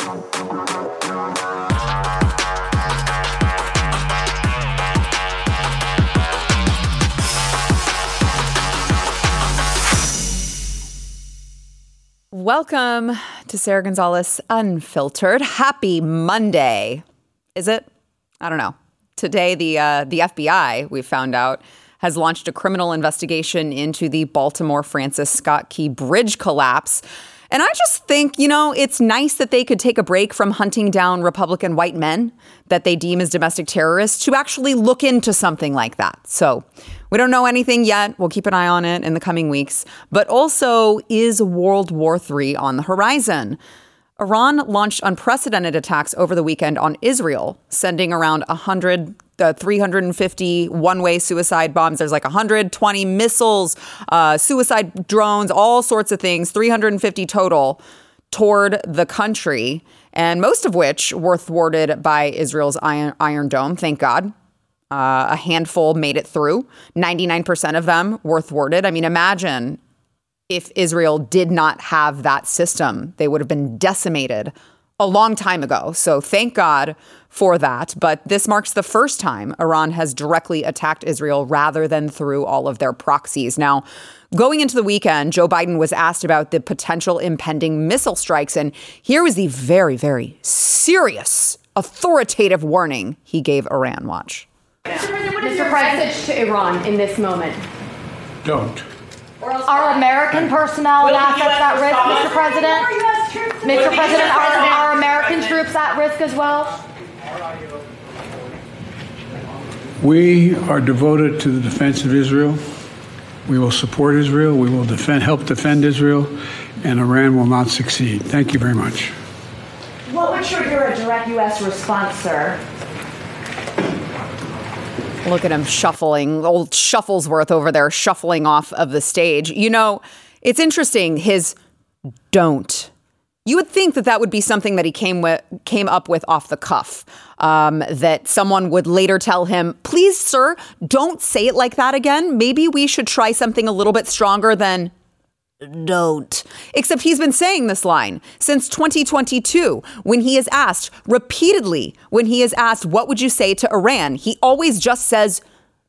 Welcome to Sarah Gonzalez Unfiltered. Happy Monday. Is it? I don't know. Today, the FBI, we found out, has launched a criminal investigation into the Baltimore Francis Scott Key Bridge collapse. And I just think, it's nice that they could take a break from hunting down Republican white men that they deem as domestic terrorists to actually look into something like that. So we don't know anything yet. We'll keep an eye on it in the coming weeks. But also, is World War III on the horizon? Iran launched unprecedented attacks over the weekend on Israel, sending around 350 one-way suicide bombs. There's like 120 missiles, suicide drones, all sorts of things, 350 total toward the country, and most of which were thwarted by Israel's Iron Dome, thank God. A handful made it through. 99% of them were thwarted. I mean, imagine if Israel did not have that system. They would have been decimated a long time ago. So thank God for that. But this marks the first time Iran has directly attacked Israel rather than through all of their proxies. Now, going into the weekend, Joe Biden was asked about the potential impending missile strikes. And here was the very, very serious, authoritative warning he gave Iran. Watch. Mr. President, to Iran in this moment. Don't. Are American personnel and assets at risk, Mr. President? Mr. President, are American troops at risk as well? We are devoted to the defense of Israel. We will support Israel. We will help defend Israel, and Iran will not succeed. Thank you very much. What would trigger a direct U.S. response, sir? Look at him shuffling, old Shufflesworth over there shuffling off of the stage. It's interesting, his don't. You would think that would be something that he came up with off the cuff, that someone would later tell him, please, sir, don't say it like that again. Maybe we should try something a little bit stronger than don't. Except he's been saying this line since 2022 when he is asked repeatedly, what would you say to Iran? He always just says,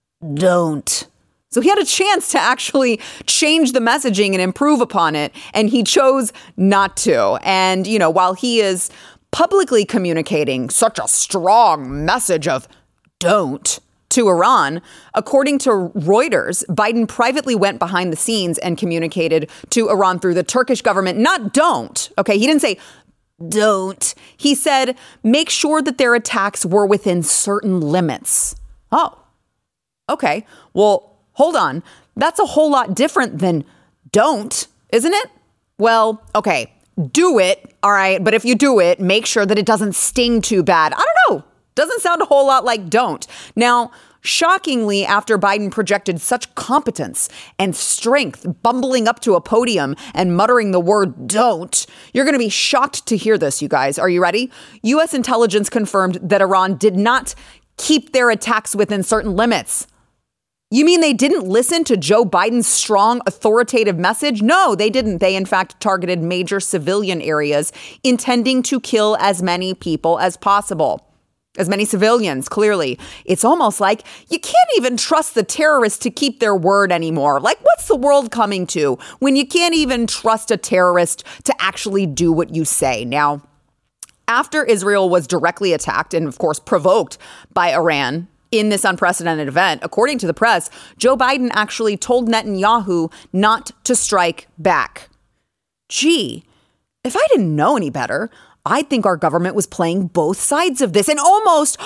don't. So he had a chance to actually change the messaging and improve upon it, and he chose not to. And, while he is publicly communicating such a strong message of don't to Iran, according to Reuters, Biden privately went behind the scenes and communicated to Iran through the Turkish government, not don't. Okay, he didn't say don't. He said, make sure that their attacks were within certain limits. Oh, okay. Well, hold on. That's a whole lot different than don't, isn't it? Well, okay, do it. All right. But if you do it, make sure that it doesn't sting too bad. I don't know. Doesn't sound a whole lot like don't. Now, shockingly, after Biden projected such competence and strength, bumbling up to a podium and muttering the word don't, you're going to be shocked to hear this, you guys. Are you ready? U.S. intelligence confirmed that Iran did not keep their attacks within certain limits. You mean they didn't listen to Joe Biden's strong, authoritative message? No, they didn't. They, in fact, targeted major civilian areas, intending to kill as many people as possible. As many civilians, clearly. It's almost like you can't even trust the terrorists to keep their word anymore. Like, what's the world coming to when you can't even trust a terrorist to actually do what you say? Now, after Israel was directly attacked and, of course, provoked by Iran in this unprecedented event, according to the press, Joe Biden actually told Netanyahu not to strike back. Gee, if I didn't know any better, I think our government was playing both sides of this and almost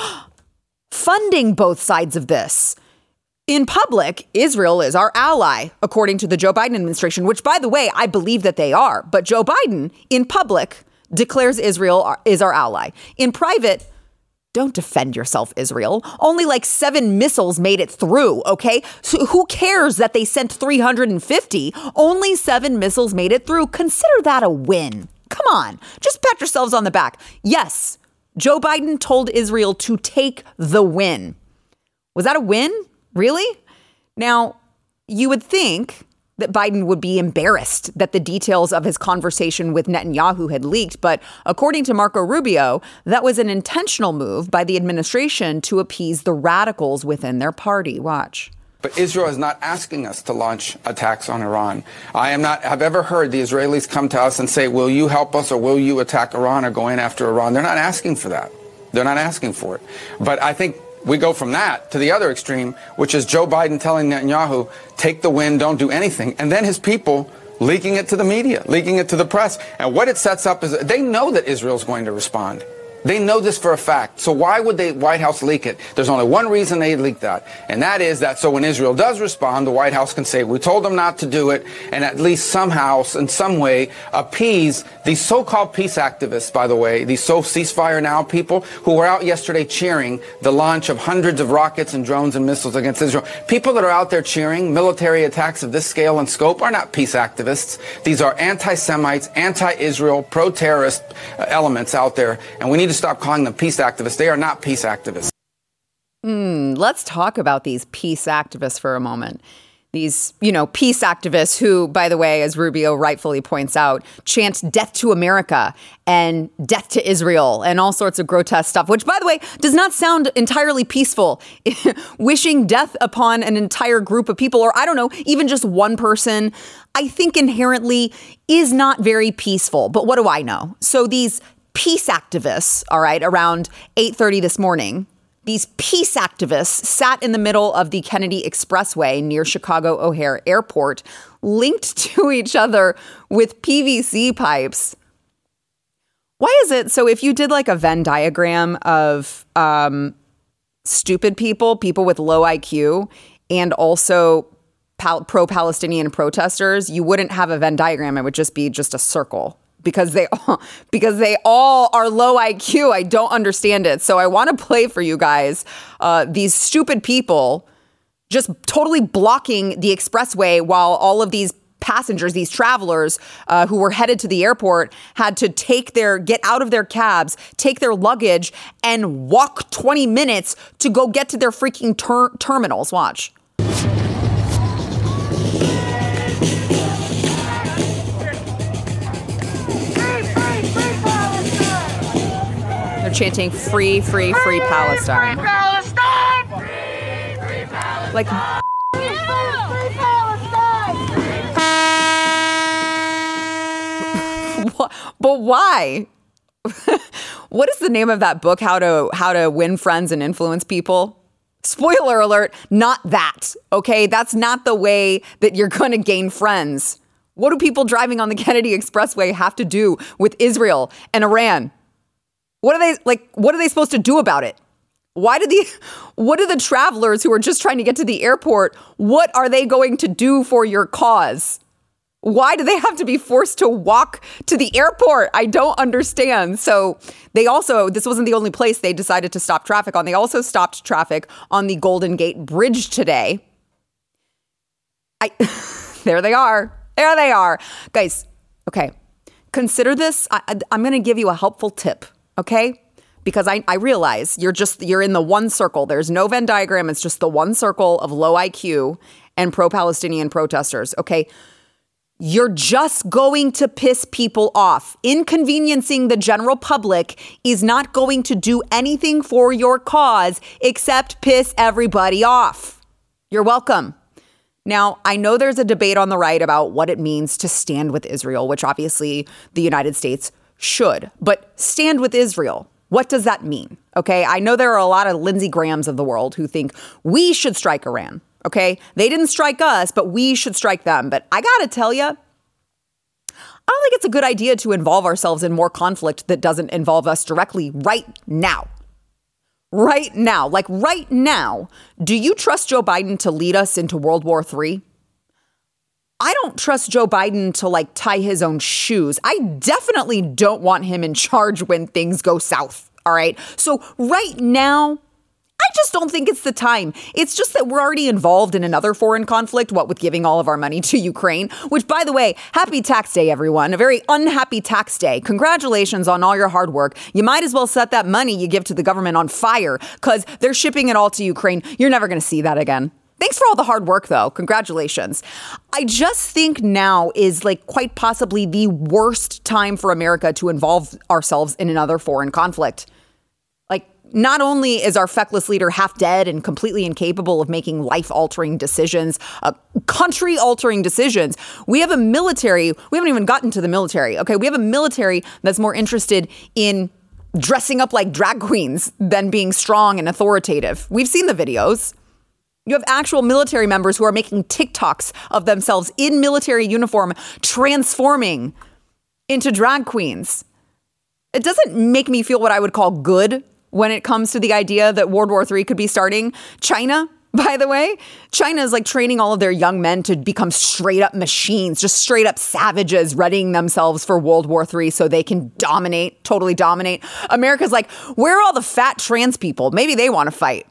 funding both sides of this. In public, Israel is our ally, according to the Joe Biden administration, which, by the way, I believe that they are. But Joe Biden, in public, declares Israel is our ally. In private, don't defend yourself, Israel. Only like 7 missiles made it through, okay? So who cares that they sent 350? Only 7 missiles made it through. Consider that a win. Come on, just pat yourselves on the back. Yes, Joe Biden told Israel to take the win. Was that a win? Really? Now, you would think that Biden would be embarrassed that the details of his conversation with Netanyahu had leaked. But according to Marco Rubio, that was an intentional move by the administration to appease the radicals within their party. Watch. But Israel is not asking us to launch attacks on Iran. I've ever heard the Israelis come to us and say, will you help us or will you attack Iran or go in after Iran? They're not asking for that. They're not asking for it. But I think we go from that to the other extreme, which is Joe Biden telling Netanyahu, take the win, don't do anything. And then his people leaking it to the media, leaking it to the press. And what it sets up is they know that Israel's going to respond. They know this for a fact. So why would the White House leak it? There's only one reason they leak that. And that is that so when Israel does respond, the White House can say, we told them not to do it, and at least somehow, in some way, appease these so-called peace activists, by the way, these ceasefire now people who were out yesterday cheering the launch of hundreds of rockets and drones and missiles against Israel. People that are out there cheering military attacks of this scale and scope are not peace activists. These are anti-Semites, anti-Israel, pro-terrorist elements out there. And we need to stop calling them peace activists. They are not peace activists. Let's talk about these peace activists for a moment. These, peace activists who, by the way, as Rubio rightfully points out, chant death to America and death to Israel and all sorts of grotesque stuff, which, by the way, does not sound entirely peaceful. Wishing death upon an entire group of people, or I don't know, even just one person, I think inherently is not very peaceful. But what do I know? So these peace activists, all right, around 8:30 this morning, these peace activists sat in the middle of the Kennedy Expressway near Chicago O'Hare Airport, linked to each other with PVC pipes. Why is it? So if you did like a Venn diagram of stupid people with low IQ, and also pro-Palestinian protesters, you wouldn't have a Venn diagram. It would just be just a circle. Because they all are low IQ. I don't understand it. So I want to play for you guys these stupid people just totally blocking the expressway while all of these passengers, these travelers who were headed to the airport had to get out of their cabs, take their luggage and walk 20 minutes to go get to their freaking terminals. Watch. Chanting free, free, free Palestine. Free Palestine! Free, free Palestine! Like, free Palestine! But why? What is the name of that book? How to win friends and influence people? Spoiler alert, not that. Okay, that's not the way that you're going to gain friends. What do people driving on the Kennedy Expressway have to do with Israel and Iran? What are they supposed to do about it? What are the travelers who are just trying to get to the airport, what are they going to do for your cause? Why do they have to be forced to walk to the airport? I don't understand. So this wasn't the only place they decided to stop traffic on. They also stopped traffic on the Golden Gate Bridge today. There they are. There they are. Guys, okay. Consider this. I'm going to give you a helpful tip. Okay, because I realize you're in the one circle. There's no Venn diagram. It's just the one circle of low IQ and pro-Palestinian protesters. Okay, you're just going to piss people off. Inconveniencing the general public is not going to do anything for your cause except piss everybody off. You're welcome. Now, I know there's a debate on the right about what it means to stand with Israel, which obviously the United States should, but stand with Israel. What does that mean? Okay, I know there are a lot of Lindsey Grahams of the world who think we should strike Iran. Okay, they didn't strike us, but we should strike them. But I gotta tell you, I don't think it's a good idea to involve ourselves in more conflict that doesn't involve us directly right now. Right now, like right now, do you trust Joe Biden to lead us into World War III? I don't trust Joe Biden to tie his own shoes. I definitely don't want him in charge when things go south. All right. So right now, I just don't think it's the time. It's just that we're already involved in another foreign conflict, what with giving all of our money to Ukraine, which, by the way, happy tax day, everyone. A very unhappy tax day. Congratulations on all your hard work. You might as well set that money you give to the government on fire because they're shipping it all to Ukraine. You're never going to see that again. Thanks for all the hard work, though. Congratulations. I just think now is like quite possibly the worst time for America to involve ourselves in another foreign conflict. Like, not only is our feckless leader half dead and completely incapable of making life-altering decisions, country-altering decisions, we have a military. We haven't even gotten to the military. Okay, we have a military that's more interested in dressing up like drag queens than being strong and authoritative. We've seen the videos. You have actual military members who are making TikToks of themselves in military uniform, transforming into drag queens. It doesn't make me feel what I would call good when it comes to the idea that World War III could be starting. China, by the way, China is like training all of their young men to become straight up machines, just straight up savages, readying themselves for World War III so they can dominate, totally dominate. America's like, where are all the fat trans people? Maybe they want to fight.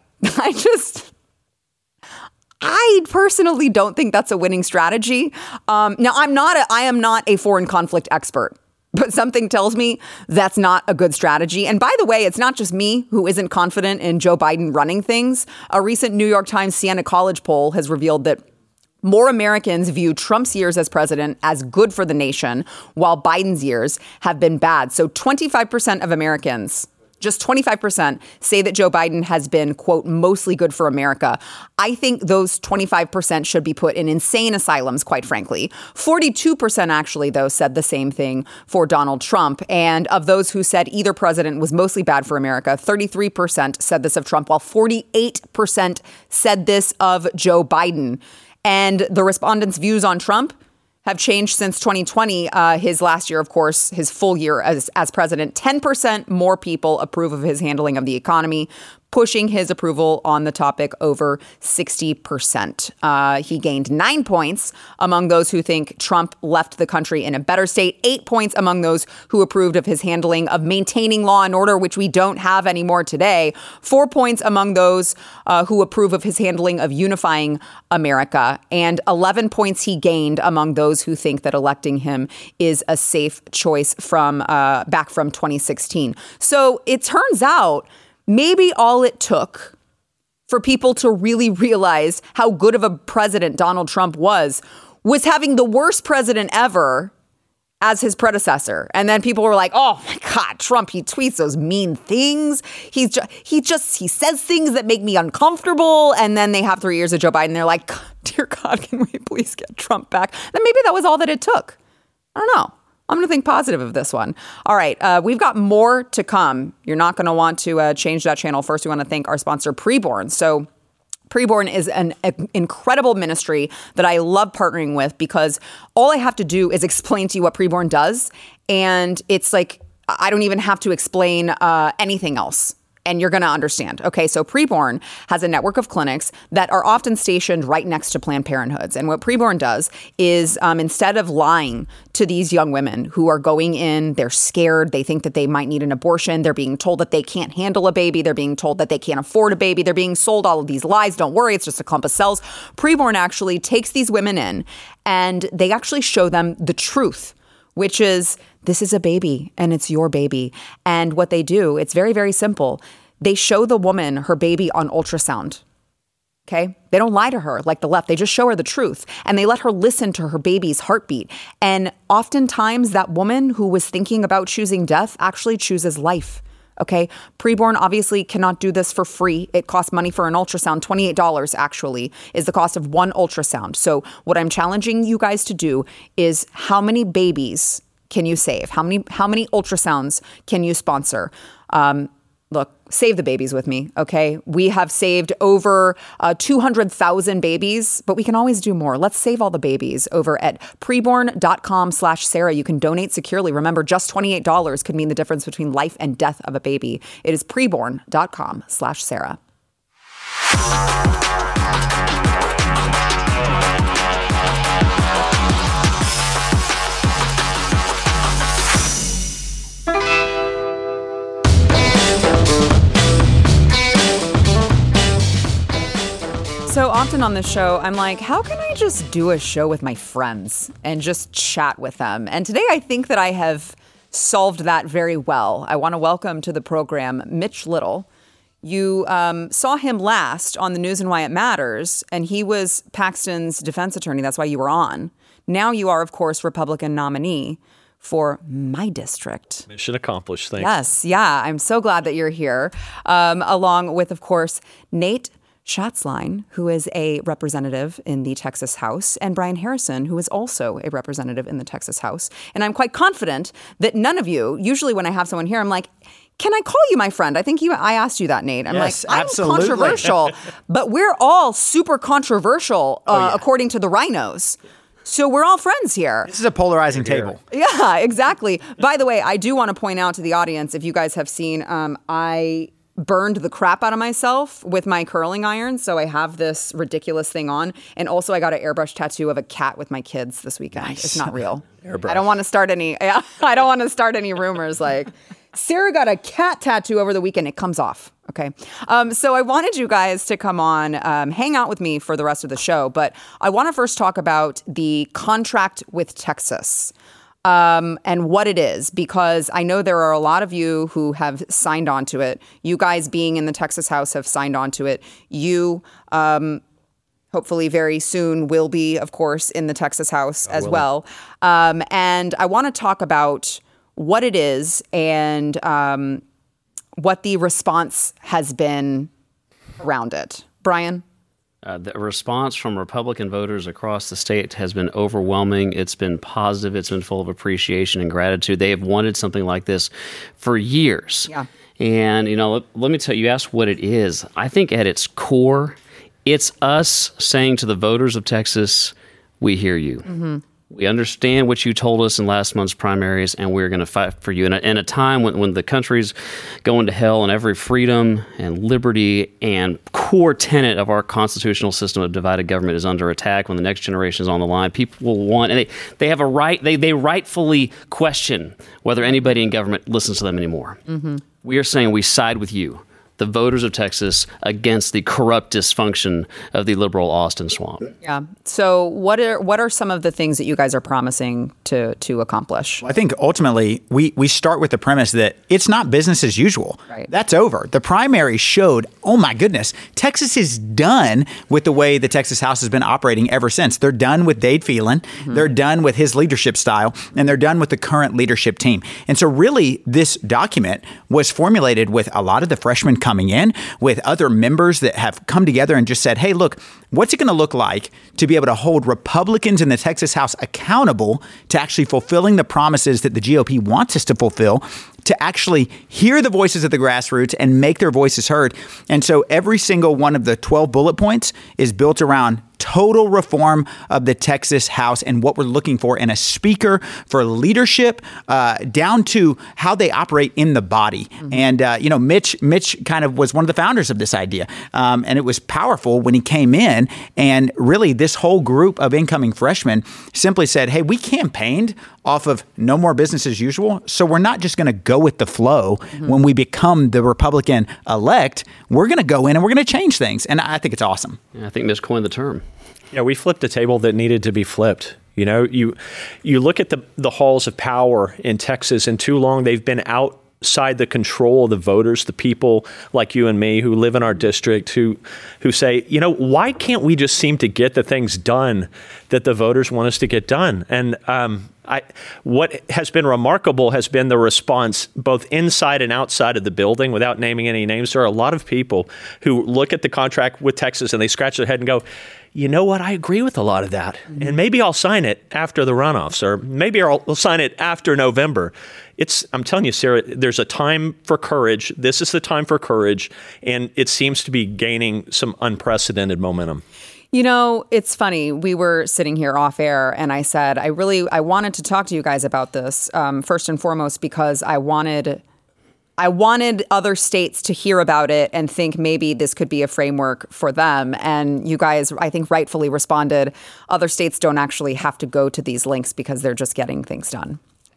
I personally don't think that's a winning strategy. Now, I am not a foreign conflict expert, but something tells me that's not a good strategy. And by the way, it's not just me who isn't confident in Joe Biden running things. A recent New York Times Siena College poll has revealed that more Americans view Trump's years as president as good for the nation, while Biden's years have been bad. So 25% of Americans, just 25%, say that Joe Biden has been, quote, mostly good for America. I think those 25% should be put in insane asylums, quite frankly. 42% actually, though, said the same thing for Donald Trump. And of those who said either president was mostly bad for America, 33% said this of Trump, while 48% said this of Joe Biden. And the respondents' views on Trump have changed since 2020, his last year, of course, his full year as president. 10% more people approve of his handling of the economy, pushing his approval on the topic over 60%. He gained 9 points among those who think Trump left the country in a better state, 8 points among those who approved of his handling of maintaining law and order, which we don't have anymore today, 4 points among those who approve of his handling of unifying America, and 11 points he gained among those who think that electing him is a safe choice from back from 2016. So it turns out maybe all it took for people to really realize how good of a president Donald Trump was having the worst president ever as his predecessor. And then people were like, oh my God, Trump, he tweets those mean things. He says things that make me uncomfortable. And then they have 3 years of Joe Biden. They're like, dear God, can we please get Trump back? Then maybe that was all that it took. I don't know. I'm going to think positive of this one. All right. We've got more to come. You're not going to want to change that channel. First, we want to thank our sponsor, Preborn. So Preborn is an incredible ministry that I love partnering with because all I have to do is explain to you what Preborn does. And it's like, I don't even have to explain anything else. And you're going to understand. Okay, so Preborn has a network of clinics that are often stationed right next to Planned Parenthoods. And what Preborn does is instead of lying to these young women who are going in, they're scared, they think that they might need an abortion, they're being told that they can't handle a baby, they're being told that they can't afford a baby, they're being sold all of these lies. Don't worry, it's just a clump of cells. Preborn actually takes these women in and they actually show them the truth, which is this is a baby and it's your baby. And what they do, it's very, very simple. They show the woman her baby on ultrasound. Okay. They don't lie to her like the left. They just show her the truth and they let her listen to her baby's heartbeat. And oftentimes that woman who was thinking about choosing death actually chooses life. Okay. Preborn obviously cannot do this for free. It costs money for an ultrasound. $28 actually is the cost of one ultrasound. So what I'm challenging you guys to do is how many babies can you save? How many ultrasounds can you sponsor? Look, save the babies with me, okay? We have saved over 200,000 babies, but we can always do more. Let's save all the babies over at preborn.com/Sarah. You can donate securely. Remember, just $28 could mean the difference between life and death of a baby. It is preborn.com/Sarah. So often on this show, I'm like, how can I just do a show with my friends and just chat with them? And today I think that I have solved that very well. I want to welcome to the program Mitch Little. You saw him last on the News and Why It Matters, and he was Paxton's defense attorney. That's why you were on. Now you are, of course, Republican nominee for my district. Mission accomplished. Thanks. Yes. Yeah. I'm so glad that you're here, along with, of course, Nate Schatzline, who is a representative in the Texas House, and Brian Harrison, who is also a representative in the Texas House. And I'm quite confident that none of you, usually when I have someone here, I'm like, can I call you my friend? I think I asked you that, Nate. I'm yes, like, I'm absolutely. controversial, but we're all super controversial, according to the rhinos. So we're all friends here. This is a polarizing table. Yeah, exactly. By the way, I do want to point out to the audience, if you guys have seen, I burned the crap out of myself with my curling iron. So I have this ridiculous thing on. And also I got an airbrush tattoo of a cat with my kids this weekend. Nice. It's not real. I don't want to start any rumors like Sarah got a cat tattoo over the weekend. It comes off. Okay. So I wanted you guys to come on, hang out with me for the rest of the show. But I want to first talk about the contract with Texas. And what it is, because I know there are a lot of you who have signed on to it. You guys being in the Texas House have signed on to it. You, hopefully very soon will be, of course, in the Texas House as well. And I want to talk about what it is and what the response has been around it. Brian? The response from Republican voters across the state has been overwhelming. It's been positive. It's been full of appreciation and gratitude. They have wanted something like this for years. Yeah. And, let me tell you, you asked what it is. I think at its core, it's us saying to the voters of Texas, we hear you. Mm-hmm. We understand what you told us in last month's primaries, and we're going to fight for you. And in a time when the country's going to hell and every freedom and liberty and core tenet of our constitutional system of divided government is under attack, when the next generation is on the line, people will want, and they have a right, they rightfully question whether anybody in government listens to them anymore. Mm-hmm. We are saying we side with you, the voters of Texas, against the corrupt dysfunction of the liberal Austin swamp. Yeah. So what are some of the things that you guys are promising to accomplish? I think ultimately we start with the premise that it's not business as usual. Right. That's over. The primary showed, oh my goodness, Texas is done with the way the Texas House has been operating ever since. They're done with Dade Phelan. Mm-hmm. They're done with his leadership style, and they're done with the current leadership team. And so really this document was formulated with a lot of the freshmen coming in, with other members that have come together and just said, hey, look, what's it going to look like to be able to hold Republicans in the Texas House accountable to actually fulfilling the promises that the GOP wants us to fulfill, to actually hear the voices of the grassroots and make their voices heard. And so every single one of the 12 bullet points is built around total reform of the Texas House and what we're looking for in a speaker for leadership, down to how they operate in the body. Mm-hmm. And, Mitch kind of was one of the founders of this idea. And it was powerful when he came in, and really this whole group of incoming freshmen simply said, hey, we campaigned off of no more business as usual. So we're not just going to go with the flow. Mm-hmm. When we become the Republican elect, we're going to go in and we're going to change things. And I think it's awesome. Yeah, I think Mitch coined the term. Yeah, we flipped a table that needed to be flipped. You look at the halls of power in Texas, and too long they've been outside the control of the voters, the people like you and me who live in our district, who say, why can't we just seem to get the things done that the voters want us to get done? And what has been remarkable has been the response both inside and outside of the building. Without naming any names, there are a lot of people who look at the contract with Texas and they scratch their head and go, you know what? I agree with a lot of that. Mm-hmm. And maybe I'll sign it after the runoffs, or maybe I'll sign it after November. I'm telling you, Sarah, there's a time for courage. This is the time for courage. And it seems to be gaining some unprecedented momentum. It's funny. We were sitting here off air and I said, I wanted to talk to you guys about this, first and foremost, because I wanted other states to hear about it and think maybe this could be a framework for them. And you guys, I think, rightfully responded, other states don't actually have to go to these links because they're just getting things done.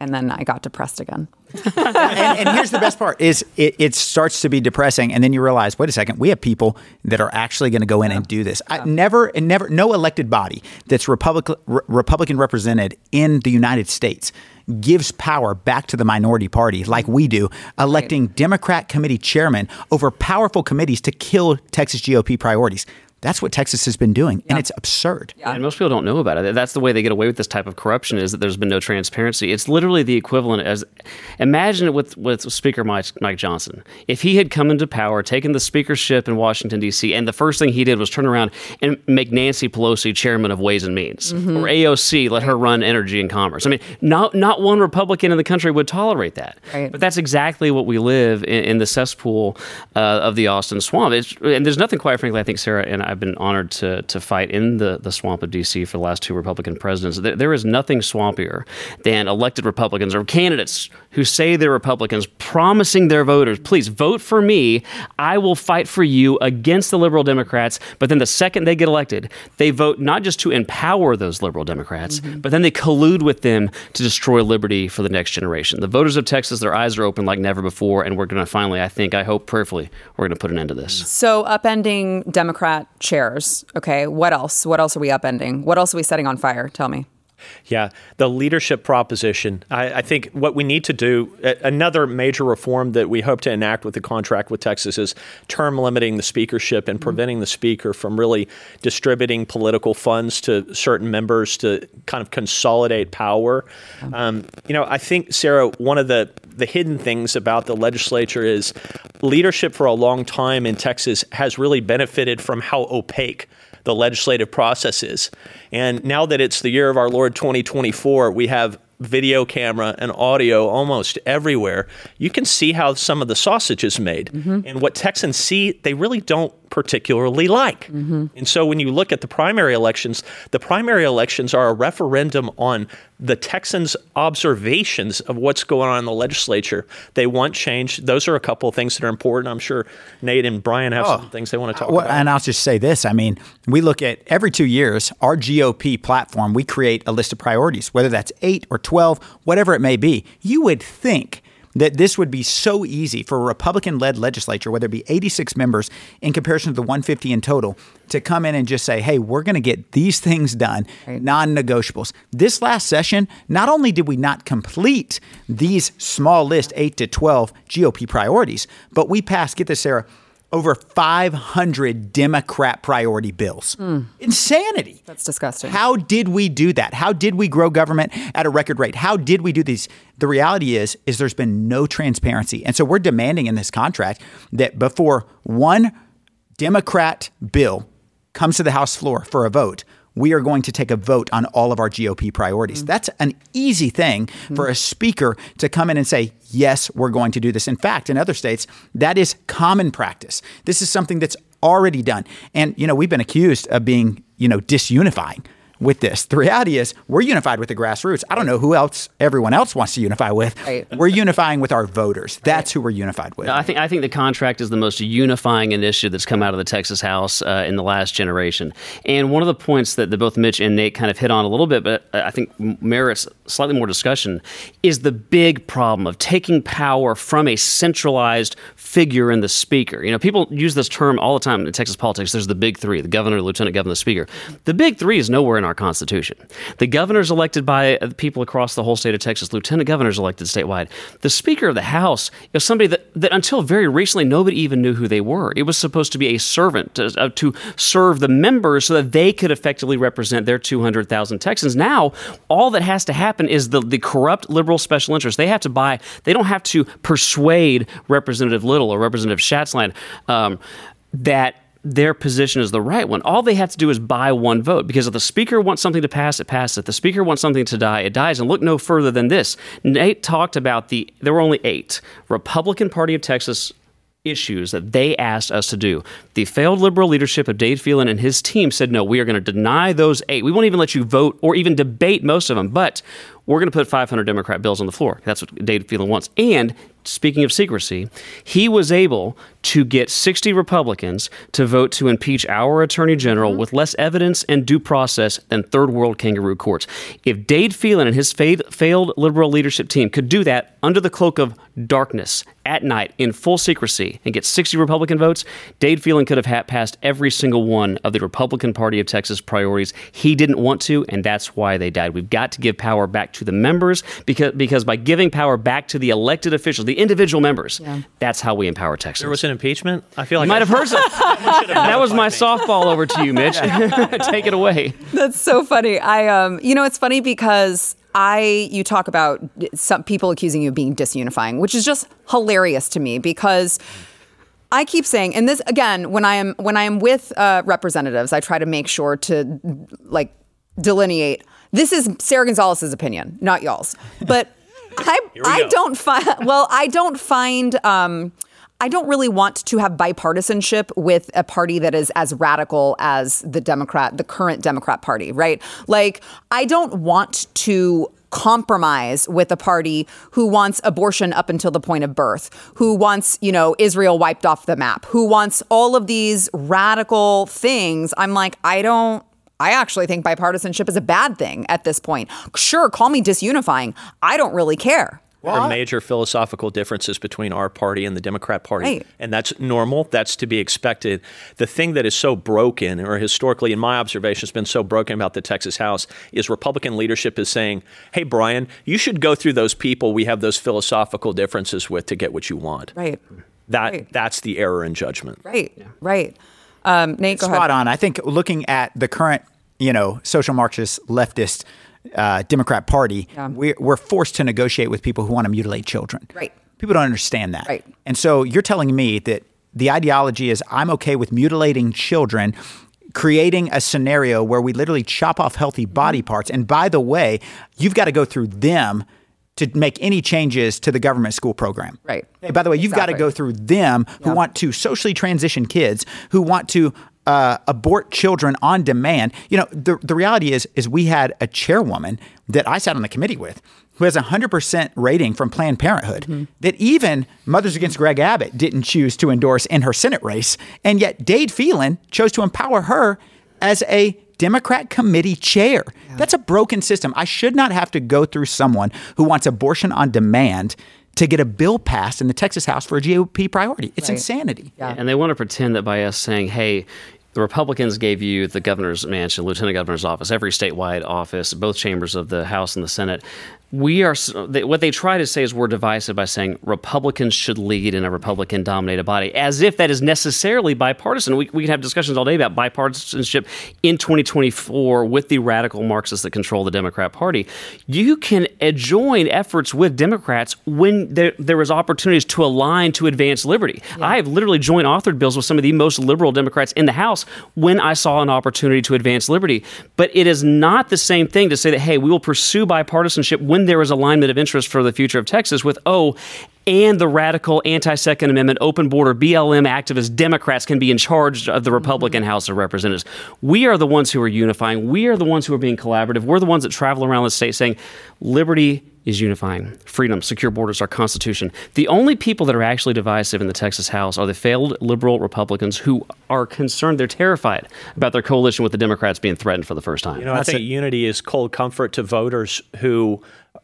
And then I got depressed again. and here's the best part is it starts to be depressing. And then you realize, wait a second, we have people that are actually going to go in and do this. Never, no elected body that's Republican represented in the United States gives power back to the minority party like we do, electing Democrat committee chairmen over powerful committees to kill Texas GOP priorities. That's what Texas has been doing, and it's absurd. Yeah. And most people don't know about it. That's the way they get away with this type of corruption, is that there's been no transparency. It's literally the equivalent as, imagine it with Speaker Mike Johnson. If he had come into power, taken the speakership in Washington, D.C., and the first thing he did was turn around and make Nancy Pelosi chairman of Ways and Means, or AOC, let her run Energy and Commerce. I mean, not one Republican in the country would tolerate that. Right. But that's exactly what we live in the cesspool of the Austin swamp. And there's nothing, quite frankly, I think Sarah and I've been honored to fight in the swamp of D.C. for the last two Republican presidents. There is nothing swampier than elected Republicans or candidates who say they're Republicans promising their voters, please vote for me. I will fight for you against the liberal Democrats. But then the second they get elected, they vote not just to empower those liberal Democrats, but then they collude with them to destroy liberty for the next generation. The voters of Texas, their eyes are open like never before. And we're going to finally, I hope prayerfully, we're going to put an end to this. So upending Democrat chairs. Okay, what else? What else are we upending? What else are we setting on fire? Tell me. Yeah, the leadership proposition. I think what we need to do, another major reform that we hope to enact with the contract with Texas is term limiting the speakership and preventing the speaker from really distributing political funds to certain members to kind of consolidate power. I think, Sarah, one of the hidden things about the legislature is leadership for a long time in Texas has really benefited from how opaque the legislative process is. And now that it's the year of our Lord 2024, we have video camera and audio almost everywhere. You can see how some of the sausage is made. And what Texans see, they really don't particularly like. And so when you look at the primary elections are a referendum on the Texans' observations of what's going on in the legislature. They want change. Those are a couple of things that are important. I'm sure Nate and Brian have some things they want to talk about. And I'll just say this. I mean, we look at every 2 years, our GOP platform, we create a list of priorities, whether that's 8 or 12, whatever it may be. You would think that this would be so easy for a Republican-led legislature, whether it be 86 members in comparison to the 150 in total, to come in and just say, hey, we're going to get these things done, non-negotiables. This last session, not only did we not complete these small list 8 to 12 GOP priorities, but we passed, get this, Sarah, over 500 Democrat priority bills. Insanity. That's disgusting. How did we do that? How did we grow government at a record rate? How did we do these? The reality is there's been no transparency. And so we're demanding in this contract that before one Democrat bill comes to the House floor for a vote, we are going to take a vote on all of our GOP priorities. That's an easy thing for a speaker to come in and say, yes, we're going to do this. In fact, in other states, that is common practice. This is something that's already done. And, we've been accused of being, disunifying with this. The reality is we're unified with the grassroots. I don't know who else everyone else wants to unify with. Right. We're unifying with our voters. That's who we're unified with. No, I think the contract is the most unifying initiative that's come out of the Texas House in the last generation. And one of the points that both Mitch and Nate kind of hit on a little bit, but I think merits slightly more discussion, is the big problem of taking power from a centralized figure in the speaker. People use this term all the time in Texas politics. There's the big three: the governor, the lieutenant governor, the speaker. The big three is nowhere in our Constitution. The governor is elected by people across the whole state of Texas. Lieutenant governor is elected statewide. The Speaker of the House is somebody that until very recently, nobody even knew who they were. It was supposed to be a servant to serve the members so that they could effectively represent their 200,000 Texans. Now, all that has to happen is the corrupt liberal special interests. They don't have to persuade Representative Little or Representative Schatzland that their position is the right one. All they have to do is buy one vote, because if the speaker wants something to pass, it passes. If the speaker wants something to die, it dies. And look no further than this. Nate talked about there were only 8 Republican Party of Texas issues that they asked us to do. The failed liberal leadership of Dade Phelan and his team said, no, we are going to deny those 8. We won't even let you vote or even debate most of them, but we're going to put 500 Democrat bills on the floor. That's what Dade Phelan wants. And speaking of secrecy, he was able to get 60 Republicans to vote to impeach our Attorney General with less evidence and due process than third world kangaroo courts. If Dade Phelan and his failed liberal leadership team could do that under the cloak of darkness at night in full secrecy and get 60 Republican votes, Dade Phelan could have passed every single one of the Republican Party of Texas priorities. He didn't want to, and that's why they died. We've got to give power back to the members because by giving power back to the elected officials, the individual members, that's how we empower Texas. There was an impeachment? I feel like you might have heard something. That was my softball over to you, Mitch. Take it away. That's so funny. It's funny because you talk about some people accusing you of being disunifying, which is just hilarious to me because I keep saying, and this again, when I am with representatives, I try to make sure to delineate. This is Sarah Gonzalez's opinion, not y'all's. But I don't really want to have bipartisanship with a party that is as radical as the current Democrat Party, right? Like, I don't want to compromise with a party who wants abortion up until the point of birth, who wants, Israel wiped off the map, who wants all of these radical things. I'm like, I actually think bipartisanship is a bad thing at this point. Sure, call me disunifying. I don't really care. There are major philosophical differences between our party and the Democrat Party, right. And that's normal. That's to be expected. The thing that is so broken, or historically, in my observation, has been so broken about the Texas House is Republican leadership is saying, hey, Brian, you should go through those people we have those philosophical differences with to get what you want. Right. That's the error in judgment. Right, right. Nate, go ahead. Spot on. I think looking at the current, social Marxist leftist Democrat Party, we're forced to negotiate with people who want to mutilate children. Right. People don't understand that. Right. And so you're telling me that the ideology is I'm okay with mutilating children, creating a scenario where we literally chop off healthy body parts. And by the way, you've got to go through them to make any changes to the government school program. Right. Hey, by the way, you've got to go through them who want to socially transition kids, who want to abort children on demand. The reality is we had a chairwoman that I sat on the committee with who has a 100% rating from Planned Parenthood that even Mothers Against Greg Abbott didn't choose to endorse in her Senate race. And yet Dade Phelan chose to empower her as a Democrat committee chair. Yeah. That's a broken system. I should not have to go through someone who wants abortion on demand to get a bill passed in the Texas House for a GOP priority. It's insanity. Yeah. And they want to pretend that by us saying, hey, the Republicans gave you the governor's mansion, lieutenant governor's office, every statewide office, both chambers of the House and the Senate. What they try to say is we're divisive by saying Republicans should lead in a Republican-dominated body, as if that is necessarily bipartisan. We can have discussions all day about bipartisanship in 2024 with the radical Marxists that control the Democrat Party. You can join efforts with Democrats when there is opportunities to align to advance liberty. Yeah. I have literally joint authored bills with some of the most liberal Democrats in the House when I saw an opportunity to advance liberty. But it is not the same thing to say that, hey, we will pursue bipartisanship when there is alignment of interest for the future of Texas with, and the radical anti-Second Amendment, open border, BLM activist Democrats can be in charge of the Republican House of Representatives. We are the ones who are unifying. We are the ones who are being collaborative. We're the ones that travel around the state saying liberty is unifying. Freedom, secure borders, our Constitution. The only people that are actually divisive in the Texas House are the failed liberal Republicans who are concerned. They're terrified about their coalition with the Democrats being threatened for the first time. I think unity is cold comfort to voters who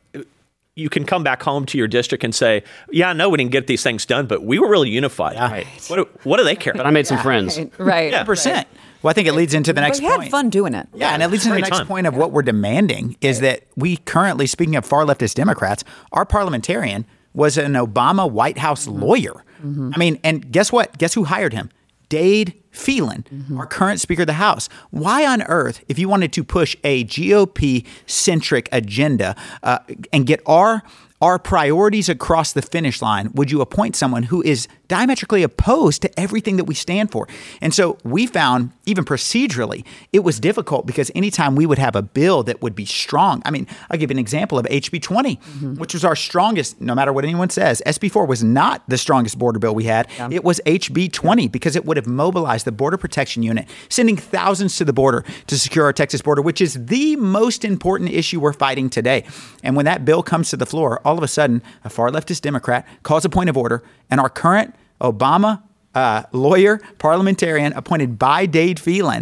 you can come back home to your district and say, yeah, I know we didn't get these things done, but we were really unified. Yeah. Right. What do they care? But I made some friends. Right. Yeah, 100%. Right. Well, I think it leads into the next point. We had fun doing it. Yeah, and it leads into the next point of what we're demanding is that we currently, speaking of far leftist Democrats, our parliamentarian was an Obama White House lawyer. I mean, and guess what? Guess who hired him? Dade Phelan, our current Speaker of the House. Why on earth, if you wanted to push a GOP-centric agenda and get our our priorities across the finish line, would you appoint someone who is diametrically opposed to everything that we stand for? And so we found, even procedurally, it was difficult because anytime we would have a bill that would be strong, I mean, I'll give you an example of HB 20, which was our strongest, no matter what anyone says. SB 4 was not the strongest border bill we had. Yeah. It was HB 20 because it would have mobilized the Border Protection Unit, sending thousands to the border to secure our Texas border, which is the most important issue we're fighting today. And when that bill comes to the floor, all of a sudden, a far leftist Democrat calls a point of order, and our current Obama lawyer, parliamentarian appointed by Dade Phelan,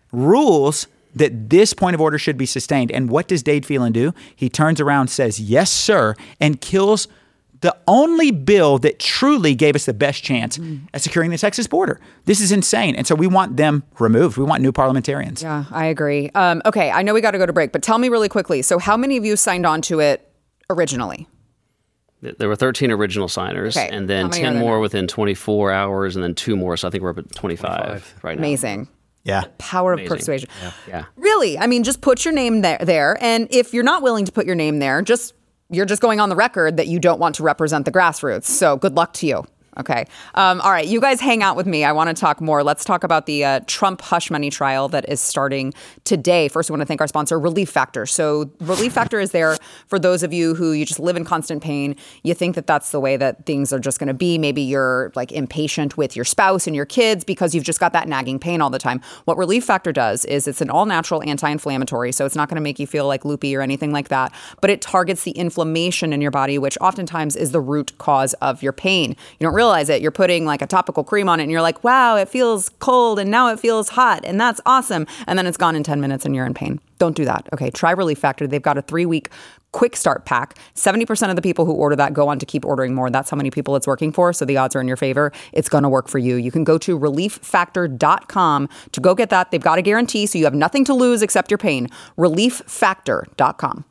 rules that this point of order should be sustained. And what does Dade Phelan do? He turns around, says, yes, sir, and kills the only bill that truly gave us the best chance at securing the Texas border. This is insane. And so we want them removed. We want new parliamentarians. Yeah, I agree. Okay, I know we got to go to break, but tell me really quickly. So how many of you signed on to it originally? There were 13 original signers, okay. And then 10 more within 24 hours, and then 2 more. So I think we're up at 25 right now. Amazing. Yeah. Power of persuasion. Yeah. Really? I mean, just put your name there. And if you're not willing to put your name there, you're just going on the record that you don't want to represent the grassroots. So good luck to you. Okay. All right. You guys hang out with me. I want to talk more. Let's talk about the Trump hush money trial that is starting today. First, I want to thank our sponsor, Relief Factor. So Relief Factor is there for those of you who you just live in constant pain. You think that that's the way that things are just going to be. Maybe you're like impatient with your spouse and your kids because you've just got that nagging pain all the time. What Relief Factor does is it's an all-natural anti-inflammatory. So it's not going to make you feel like loopy or anything like that. But it targets the inflammation in your body, which oftentimes is the root cause of your pain. You don't realize it. You're putting like a topical cream on it and you're like, wow, it feels cold and now it feels hot and that's awesome. And then it's gone in 10 minutes and you're in pain. Don't do that. Okay, try Relief Factor. They've got a 3-week quick start pack. 70% of the people who order that go on to keep ordering more. That's how many people it's working for. So the odds are in your favor. It's going to work for you. You can go to relieffactor.com to go get that. They've got a guarantee, so you have nothing to lose except your pain. Relieffactor.com.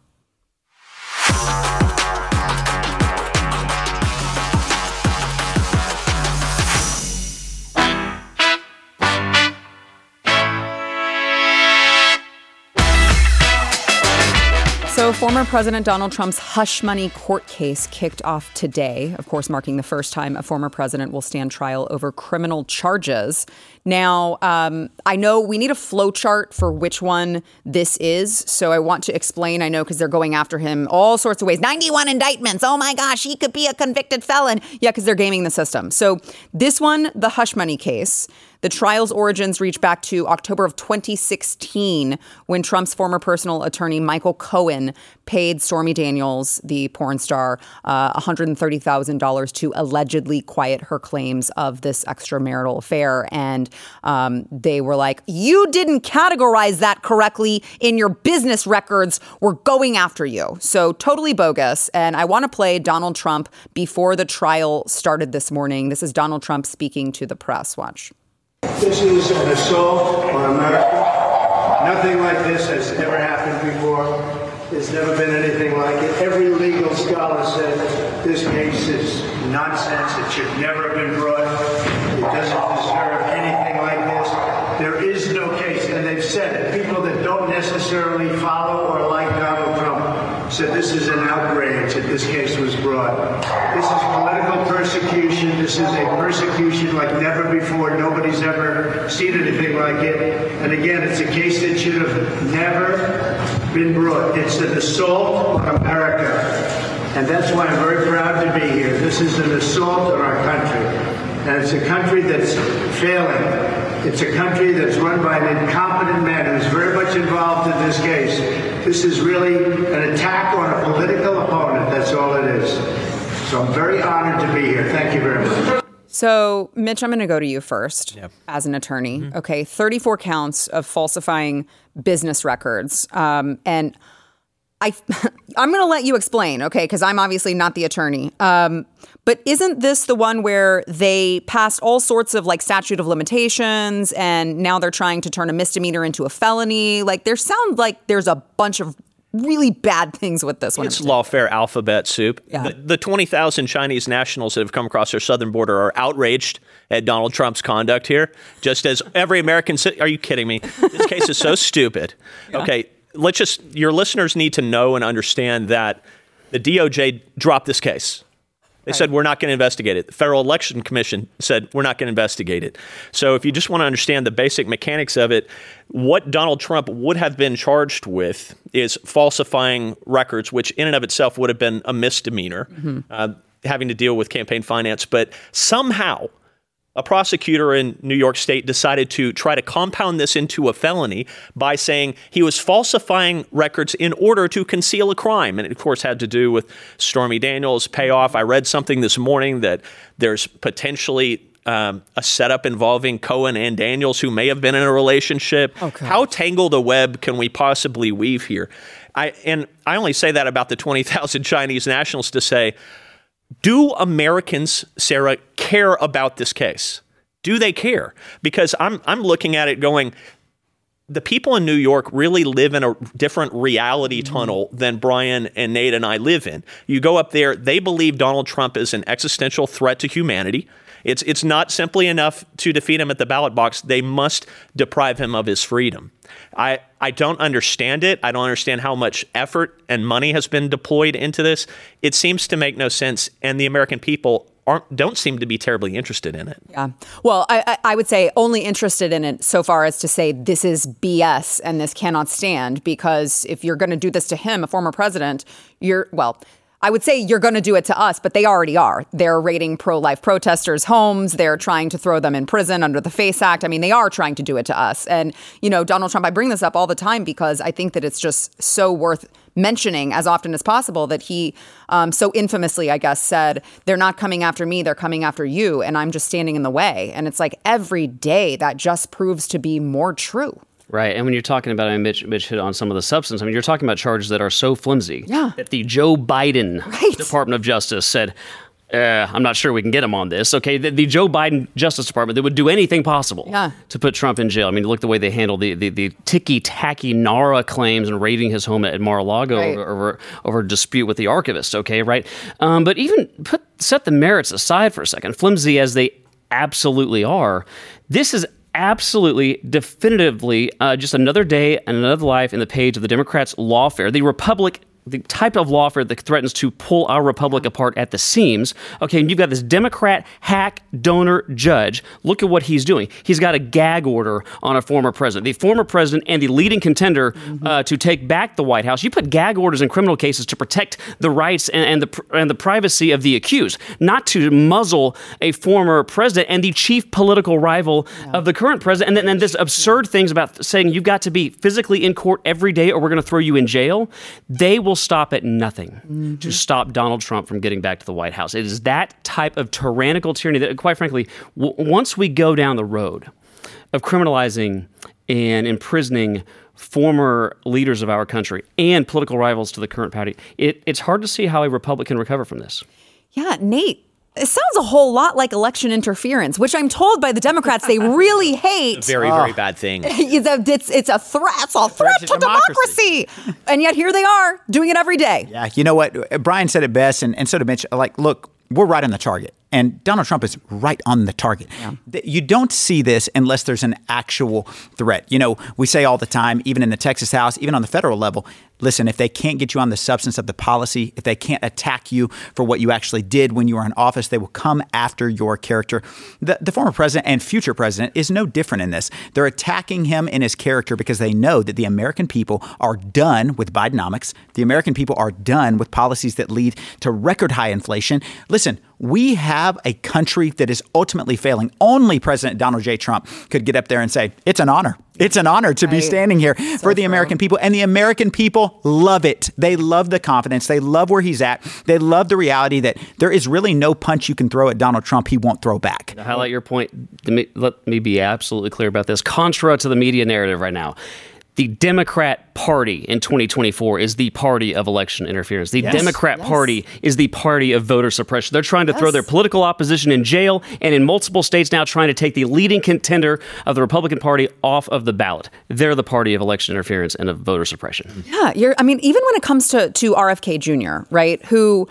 So former President Donald Trump's hush money court case kicked off today, of course, marking the first time a former president will stand trial over criminal charges. Now, I know we need a flow chart for which one this is. So I want to explain, I know, because they're going after him all sorts of ways. 91 indictments. Oh, my gosh, he could be a convicted felon. Yeah, because they're gaming the system. So this one, the hush money case, the trial's origins reach back to October of 2016 when Trump's former personal attorney, Michael Cohen, paid Stormy Daniels, the porn star, $130,000 to allegedly quiet her claims of this extramarital affair. And they were like, you didn't categorize that correctly in your business records. We're going after you. So totally bogus. And I want to play Donald Trump before the trial started this morning. This is Donald Trump speaking to the press. Watch. This is an assault on America. Nothing like this has ever happened before. There's never been anything like it. Every legal scholar said this case is nonsense. It should never have been brought. It doesn't deserve anything like this. There is no case, and they've said it. People that don't necessarily follow or like Donald Trump said this is an outrage that this case was brought. This is political persecution. This is a persecution like never before. Nobody's ever seen anything like it. And again, it's a case that should have never been brought. It's an assault on America. And that's why I'm very proud to be here. This is an assault on our country. And it's a country that's failing. It's a country that's run by an incompetent man who's very much involved in this case. This is really an attack on a political opponent. That's all it is. So I'm very honored to be here. Thank you very much. So, Mitch, I'm going to go to you first as an attorney. Mm-hmm. Okay, 34 counts of falsifying business records. And I'm going to let you explain, okay, because I'm obviously not the attorney. But isn't this the one where they passed all sorts of like statute of limitations and now they're trying to turn a misdemeanor into a felony? Like there sounds like there's a bunch of really bad things with this one. It's lawfare alphabet soup. Yeah. The 20,000 Chinese nationals that have come across our southern border are outraged at Donald Trump's conduct here, just as every American. Are you kidding me? This case is so stupid. Yeah. Okay, your listeners need to know and understand that The DOJ dropped this case. They said, we're not going to investigate it. The Federal Election Commission said, we're not going to investigate it. So if you just want to understand the basic mechanics of it, what Donald Trump would have been charged with is falsifying records, which in and of itself would have been a misdemeanor, having to deal with campaign finance. But somehow a prosecutor in New York State decided to try to compound this into a felony by saying he was falsifying records in order to conceal a crime. And it, of course, had to do with Stormy Daniels' payoff. I read something this morning that there's potentially a setup involving Cohen and Daniels, who may have been in a relationship. Okay. How tangled a web can we possibly weave here? I only say that about the 20,000 Chinese nationals to say, do Americans, Sarah, care about this case? Do they care? Because I'm looking at it going, the people in New York really live in a different reality tunnel than Brian and Nate and I live in. You go up there, they believe Donald Trump is an existential threat to humanity. It's not simply enough to defeat him at the ballot box. They must deprive him of his freedom. I don't understand it. I don't understand how much effort and money has been deployed into this. It seems to make no sense, and the American people don't seem to be terribly interested in it. Yeah. Well, I would say only interested in it so far as to say this is BS and this cannot stand, because if you're going to do this to him, a former president, I would say you're going to do it to us, but they already are. They're raiding pro-life protesters' homes. They're trying to throw them in prison under the FACE Act. I mean, they are trying to do it to us. And, Donald Trump, I bring this up all the time because I think that it's just so worth mentioning as often as possible that he so infamously, I guess, said, they're not coming after me, they're coming after you, and I'm just standing in the way. And it's like every day that just proves to be more true. Right. And when you're talking about, Mitch hit on some of the substance, you're talking about charges that are so flimsy that the Joe Biden Department of Justice said, I'm not sure we can get him on this. Okay, the Joe Biden Justice Department, they would do anything possible to put Trump in jail. Look the way they handled the ticky-tacky NARA claims and raiding his home at Mar-a-Lago over a dispute with the archivist, okay, right? But even set the merits aside for a second, flimsy as they absolutely are, this is absolutely, definitively, just another day and another life in the page of the Democrats' lawfare. The type of lawfare that threatens to pull our republic apart at the seams. Okay, and you've got this Democrat hack donor judge. Look at what he's doing. He's got a gag order on a former president. The former president and the leading contender to take back the White House. You put gag orders in criminal cases to protect the rights and the privacy of the accused, not to muzzle a former president and the chief political rival of the current president. And then this absurd things about saying you've got to be physically in court every day or we're going to throw you in jail. They will stop at nothing to stop Donald Trump from getting back to the White House. It is that type of tyrannical tyranny that, quite frankly, once we go down the road of criminalizing and imprisoning former leaders of our country and political rivals to the current party, it's hard to see how a Republican can recover from this. Yeah, Nate. It sounds a whole lot like election interference, which I'm told by the Democrats they really hate. Very, very bad thing. It's a threat. It's a threat to democracy. And yet here they are doing it every day. Yeah, you know what? Brian said it best, and so did Mitch. Look, we're right on the target. And Donald Trump is right on the target. Yeah. You don't see this unless there's an actual threat. We say all the time, even in the Texas House, even on the federal level, listen, if they can't get you on the substance of the policy, if they can't attack you for what you actually did when you were in office, they will come after your character. The former president and future president is no different in this. They're attacking him in his character because they know that the American people are done with Bidenomics. The American people are done with policies that lead to record high inflation. Listen, we have a country that is ultimately failing. Only President Donald J. Trump could get up there and say, it's an honor. It's an honor to be standing here for the American people. And the American people love it. They love the confidence. They love where he's at. They love the reality that there is really no punch you can throw at Donald Trump he won't throw back. To highlight your point, let me be absolutely clear about this. Contra to the media narrative right now. The Democrat Party in 2024 is the party of election interference. The Democrat Party is the party of voter suppression. They're trying to throw their political opposition in jail and in multiple states now trying to take the leading contender of the Republican Party off of the ballot. They're the party of election interference and of voter suppression. Yeah, even when it comes to RFK Jr., right, who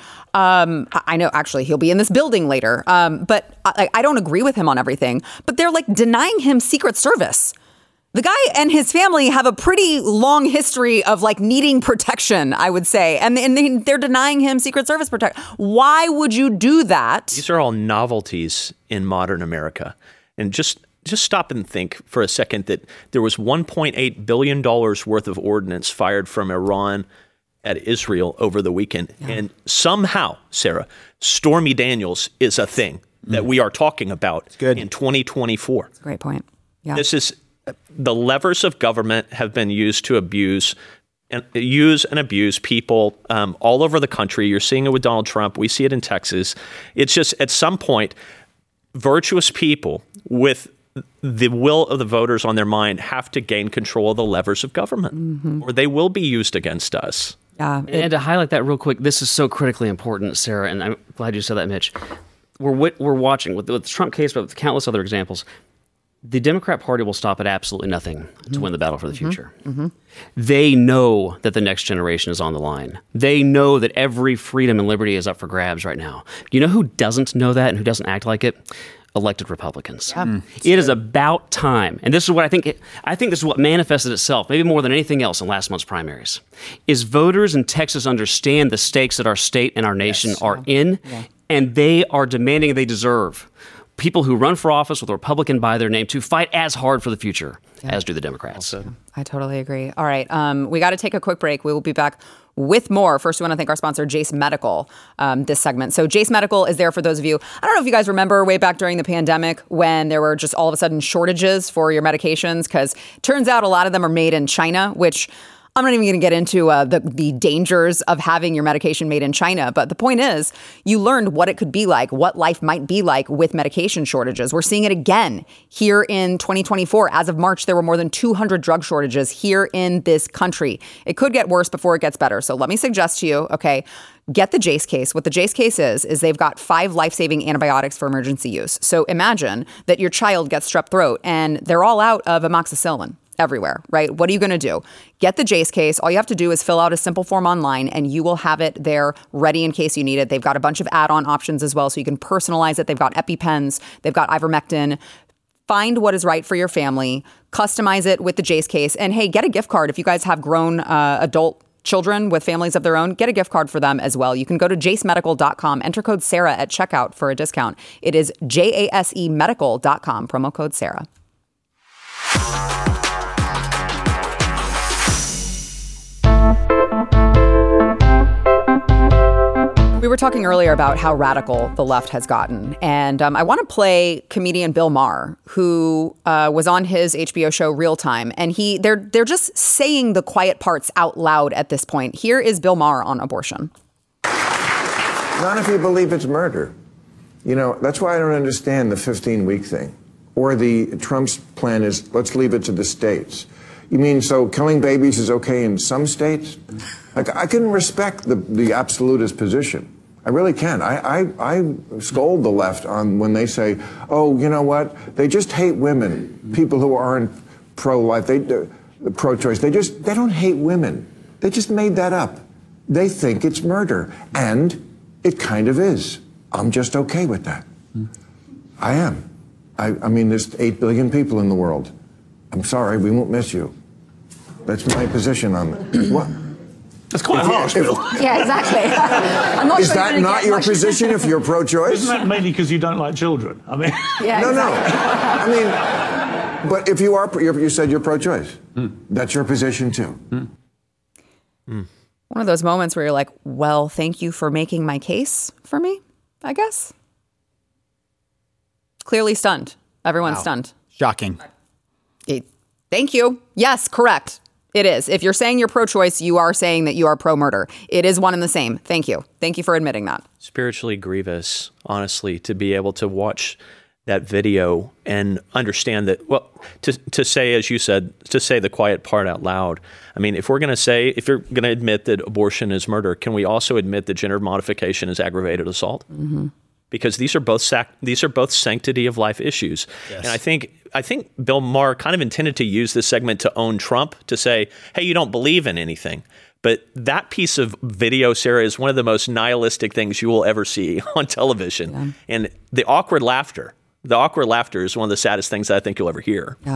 I know actually he'll be in this building later, but I don't agree with him on everything, but they're denying him Secret Service. The guy and his family have a pretty long history of like needing protection, I would say. And they're denying him Secret Service protection. Why would you do that? These are all novelties in modern America. And just stop and think for a second that there was $1.8 billion worth of ordnance fired from Iran at Israel over the weekend. Yeah. And somehow, Sarah, Stormy Daniels is a thing that we are talking about in 2024. That's a great point. Yeah. This is the levers of government have been used to abuse and abuse people all over the country. You're seeing it with Donald Trump. We see it in Texas. It's just at some point, virtuous people with the will of the voters on their mind have to gain control of the levers of government, or they will be used against us. Yeah. And to highlight that real quick, this is so critically important, Sarah, and I'm glad you said that, Mitch. We're watching with the Trump case, but with countless other examples. The Democrat Party will stop at absolutely nothing to win the battle for the future. They know that the next generation is on the line. They know that every freedom and liberty is up for grabs right now. You know who doesn't know that and who doesn't act like it? Elected Republicans. It is about time, and this is what I think this is what manifested itself, maybe more than anything else in last month's primaries, is voters in Texas understand the stakes that our state and our nation are in, and they are demanding they deserve people who run for office with a Republican by their name to fight as hard for the future as do the Democrats. I totally agree. All right. We got to take a quick break. We will be back with more. First, we want to thank our sponsor, Jase Medical, this segment. So Jase Medical is there for those of you. I don't know if you guys remember way back during the pandemic when there were just all of a sudden shortages for your medications, because turns out a lot of them are made in China, which I'm not even going to get into the dangers of having your medication made in China. But the point is, you learned what it could be like, what life might be like with medication shortages. We're seeing it again here in 2024. As of March, there were more than 200 drug shortages here in this country. It could get worse before it gets better. So let me suggest to you, okay, get the Jase case. What the Jase case is they've got 5 life-saving antibiotics for emergency use. So imagine that your child gets strep throat and they're all out of amoxicillin everywhere, right? What are you going to do? Get the Jase case. All you have to do is fill out a simple form online and you will have it there ready in case you need it. They've got a bunch of add-on options as well, so you can personalize it. They've got EpiPens. They've got ivermectin. Find what is right for your family. Customize it with the Jase case. And hey, get a gift card. If you guys have grown adult children with families of their own, get a gift card for them as well. You can go to jasemedical.com, enter code Sarah at checkout for a discount. It is jasemedical.com, promo code Sarah. We were talking earlier about how radical the left has gotten. And I want to play comedian Bill Maher, who was on his HBO show Real Time. And they're just saying the quiet parts out loud at this point. Here is Bill Maher on abortion. Not if you believe it's murder. You know, that's why I don't understand the 15-week thing. Or the Trump's plan is, let's leave it to the states. You mean so killing babies is okay in some states? Like, I can respect the absolutist position. I really can. I scold the left on when they say, oh, you know what? They just hate women. People who aren't pro-life, pro-choice. They don't hate women. They just made that up. They think it's murder. And it kind of is. I'm just okay with that. I am. I mean, there's 8 billion people in the world. I'm sorry, we won't miss you. That's my position on that. What? That's quite harsh, Bill. Yeah, exactly. I'm not Is sure that not your position if you're pro-choice? Isn't that mainly because you don't like children? I mean, Yeah, No. exactly. I mean, but if you are, you said you're pro-choice. That's your position too. One of those moments where you're like, well, thank you for making my case for me, I guess. Clearly stunned. Everyone's stunned. Shocking. Thank you. Yes, correct. It is. If you're saying you're pro-choice, you are saying that you are pro-murder. It is one and the same. Thank you. Thank you for admitting that. Spiritually grievous, honestly, to be able to watch that video and understand that, well, to say, as you said, to say the quiet part out loud. I mean, if you're going to admit that abortion is murder, can we also admit that gender modification is aggravated assault? Mm-hmm. Because these are both sanctity of life issues. Yes. And I think Bill Maher kind of intended to use this segment to own Trump, to say, hey, you don't believe in anything. But that piece of video, Sarah, is one of the most nihilistic things you will ever see on television. Yeah. And the awkward laughter is one of the saddest things I think you'll ever hear. Yeah.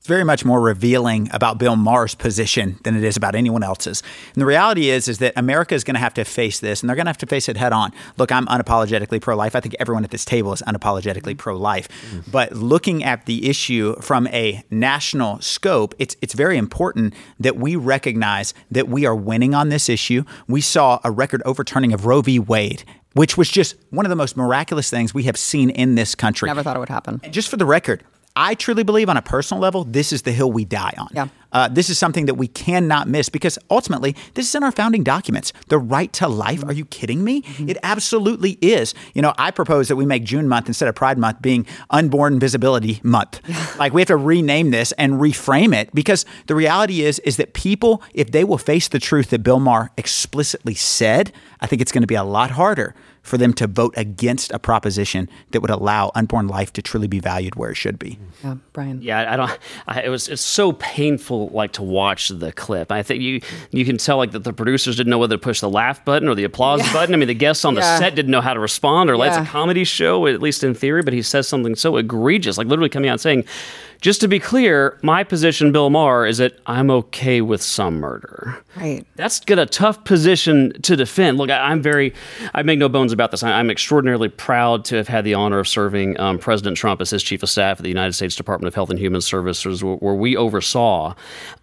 It's very much more revealing about Bill Maher's position than it is about anyone else's. And the reality is that America is going to have to face this, and they're going to have to face it head on. Look, I'm unapologetically pro-life. I think everyone at this table is unapologetically pro-life. But looking at the issue from a national scope, it's very important that we recognize that we are winning on this issue. We saw a record overturning of Roe v. Wade, which was just one of the most miraculous things we have seen in this country. Never thought it would happen. And just for the record, I truly believe on a personal level, this is the hill we die on. Yeah. This is something that we cannot miss because ultimately, this is in our founding documents. The right to life. Are you kidding me? It absolutely is. I propose that we make June month instead of Pride month being Unborn Visibility Month. Like we have to rename this and reframe it because the reality is that people, if they will face the truth that Bill Maher explicitly said, I think it's going to be a lot harder for them to vote against a proposition that would allow unborn life to truly be valued where it should be. Yeah, Brian. Yeah, it's so painful to watch the clip. I think you can tell that the producers didn't know whether to push the laugh button or the applause button. I mean, the guests on the set didn't know how to respond or it's a comedy show, at least in theory, but he says something so egregious, literally coming out and saying, just to be clear, my position, Bill Maher, is that I'm okay with some murder. Right. That's a tough position to defend. Look, I make no bones about this. I'm extraordinarily proud to have had the honor of serving President Trump as his chief of staff at the United States Department of Health and Human Services, where we oversaw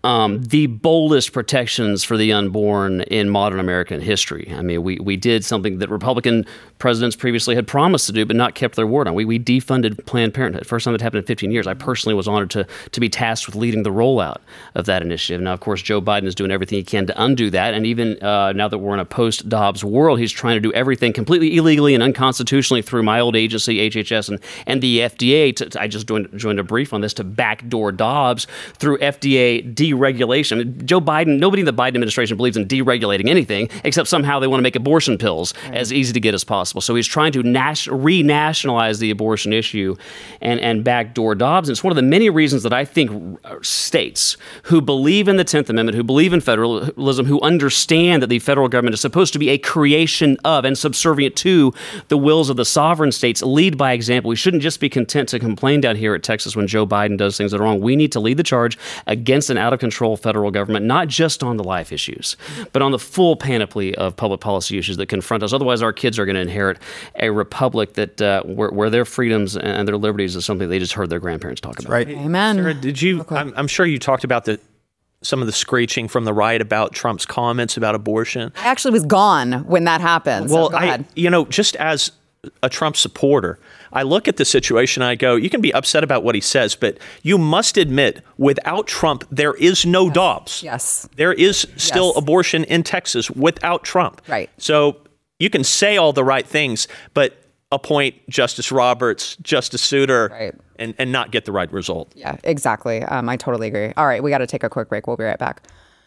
the boldest protections for the unborn in modern American history. I mean, we did something that Republican presidents previously had promised to do, but not kept their word on. We defunded Planned Parenthood. First time that happened in 15 years. I personally was honored to be tasked with leading the rollout of that initiative. Now, of course, Joe Biden is doing everything he can to undo that. And even now that we're in a post-Dobbs world, he's trying to do everything completely illegally and unconstitutionally through my old agency, HHS, and the FDA. I just joined a brief on this to backdoor Dobbs through FDA deregulation. I mean, Joe Biden, nobody in the Biden administration believes in deregulating anything, except somehow they want to make abortion pills as easy to get as possible. So he's trying to renationalize the abortion issue and backdoor Dobbs. And it's one of the many reasons that I think states who believe in the 10th Amendment, who believe in federalism, who understand that the federal government is supposed to be a creation of and subservient to the wills of the sovereign states, lead by example. We shouldn't just be content to complain down here at Texas when Joe Biden does things that are wrong. We need to lead the charge against an out-of-control federal government, not just on the life issues, but on the full panoply of public policy issues that confront us. Otherwise, our kids are going to inherit a republic that where their freedoms and their liberties is something they just heard their grandparents talk about. Right. Amen. Sarah, did you? Okay. I'm sure you talked about some of the screeching from the right about Trump's comments about abortion. I actually was gone when that happened. Well, so go ahead. Just as a Trump supporter, I look at the situation and I go, you can be upset about what he says, but you must admit, without Trump, there is no Dobbs. Yes. There is still abortion in Texas without Trump. Right. So you can say all the right things, but appoint Justice Roberts, Justice Souter, right, and not get the right result. Yeah, exactly. I totally agree. All right, we got to take a quick break. We'll be right back.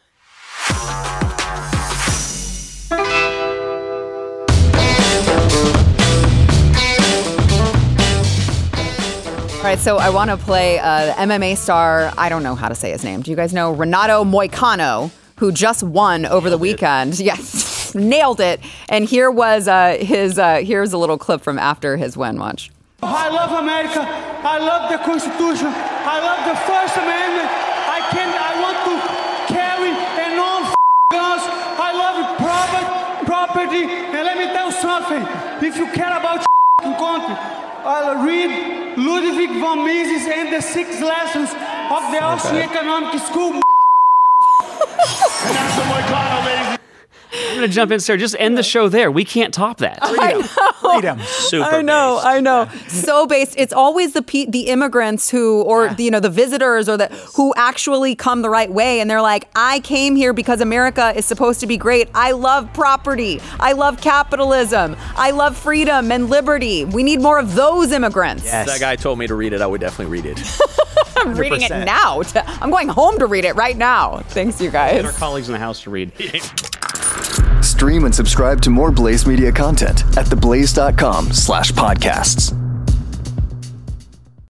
All right, so I want to play MMA star. I don't know how to say his name. Do you guys know Renato Moicano, who just won over the weekend? Yes, nailed it. And here was here's a little clip from after his win. Watch. I love America. I love the Constitution. I love the First Amendment. I want to carry and own guns. I love property. And let me tell you something. If you care about country, I'll read Ludwig von Mises and the 6 lessons of the Austrian Economic School. That's the Moicano, ladies. I'm going to jump in, Sarah. Just end the show there. We can't top that. Freedom. Super I know. So based. It's always the immigrants who, or the visitors, or who actually come the right way, and they're like, I came here because America is supposed to be great. I love property. I love capitalism. I love freedom and liberty. We need more of those immigrants. Yes. If that guy told me to read it, I would definitely read it. I'm reading it now. I'm going home to read it right now. Thanks, you guys. Get our colleagues in the house to read. Stream and subscribe to more Blaze Media content at theblaze.com/podcasts.